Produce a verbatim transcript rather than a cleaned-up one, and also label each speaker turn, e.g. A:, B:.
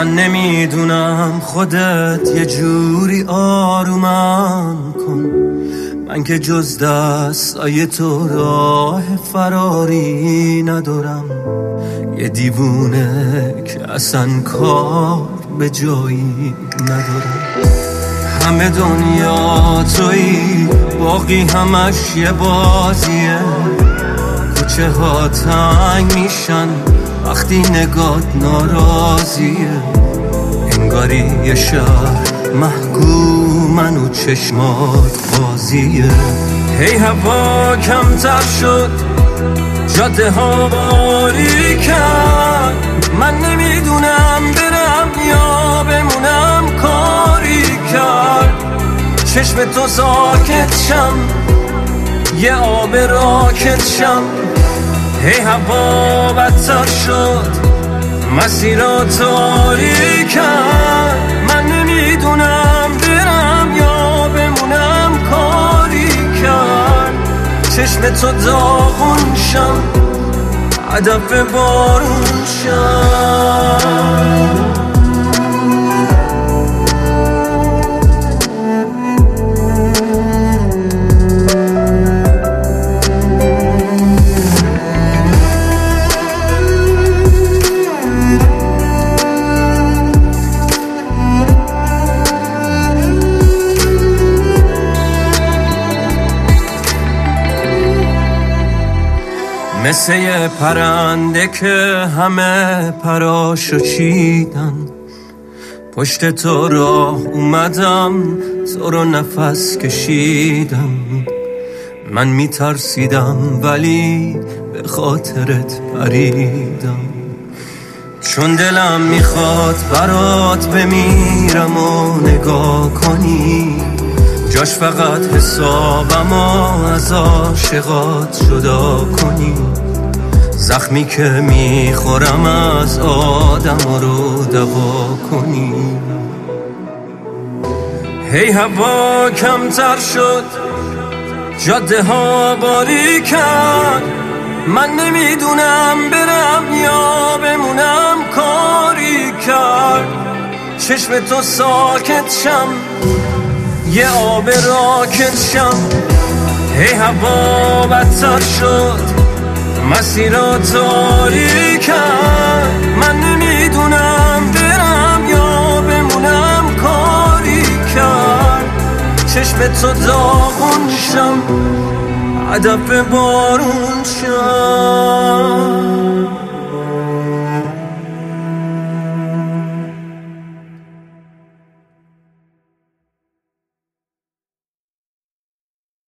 A: من نمیدونم خودت یه جوری آرومم کن، من که جز دستای تو راه فراری ندارم. یه دیوونه که اصلا کار به جایی ندارم. همه دنیا تویی، باقی همش یه بازیه. کوچه ها تنگ میشن وقتی نگات ناراضیه. انگاری یه شهر محکومن و چشمات قاضیه. هی هوا کمتر شد، جاده ها باریکن، من نمیدونم برم یا بمونم. کاری کرد چشم تو ساکت شم، یه آب راکت شم. هی هوا بدتر شد، مسیرات تاریکن، من نمیدونم برم یا بمونم. کاری کرد چشم تو داغون شم، هدف بارون شم. مثل یه پرنده که همه پراشو چیدن، پشت تو راه اومدم، تو رو نفس کشیدم. من میترسیدم ولی به خاطرت پریدم، چون دلم میخواد برات بمیرم و نگاه کنی. جاش فقط حسابم از عاشقات جدا کنی. زخمی که میخورم از آدم رو دوا کنی. هی هوا کمتر شد، جاده ها باریکن، من نمیدونم برم یا بمونم. کاری کرد چشم تو ساکت شم، یه آب راکت شم. هی هوا بدتر شد، مسیرات تاریکن، من نمیدونم برم یا بمونم. کاری کرد چشم تو داغون شم، هدف بارون شم.